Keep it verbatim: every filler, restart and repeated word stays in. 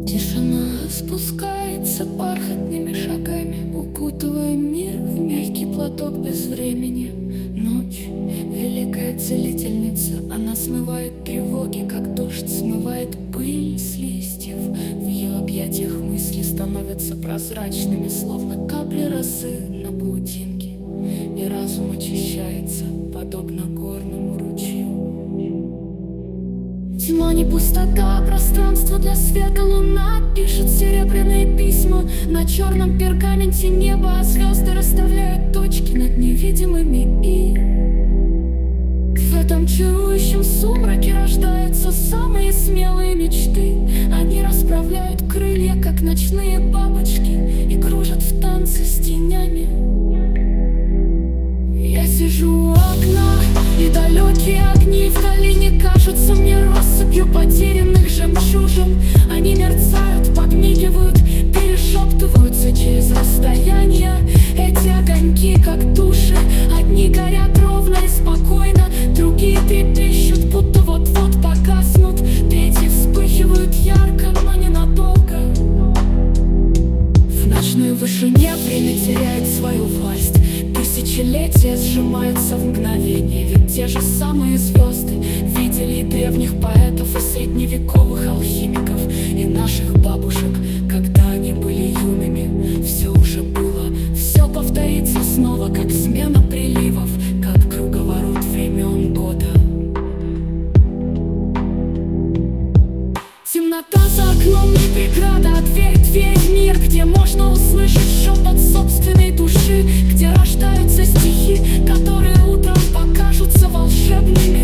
Тишина спускается бархатными шагами, укутывая мир в мягкий платок без времени. Ночь — великая целительница, она смывает тревоги, как дождь смывает пыль с листьев. В ее объятиях мысли становятся прозрачными, словно капли росы на паутинке, и разум очищается, подобно горному ручью. Тьма не пустота, пространство для света. Луна пишет серебряные письма на черном пергаменте неба, а звезды расставляют точки над невидимыми. И в этом чарующем сумраке рождаются самые смелые мечты. Они расправляют крылья, как ночные бабочки, и кружат в танце с тенями. Я сижу у окна, и далекие огни вдали не кажутся мне россыпью потерянных жемчужин. Они мерцают, подмигивают, перешептываются через расстояние. Эти огоньки, как души, одни горят ровно и спокойно, другие трепещут, будто вот-вот погаснут, третьи вспыхивают ярко, но ненадолго. В ночной вышине время теряет свою власть. Тысячелетия сжимаются в мгновение, ведь те же самые звезды видели и древних поэтов, и средневековых алхимиков, и наших бабушек, когда они были юными. Все уже было, все повторится снова, как смена приливов, как круговорот времен года. Темнота за окном не преграда, а дверь, дверь в мир, где можно услышать шепот собственной души, где рождаются стихи, которые утром покажутся волшебными.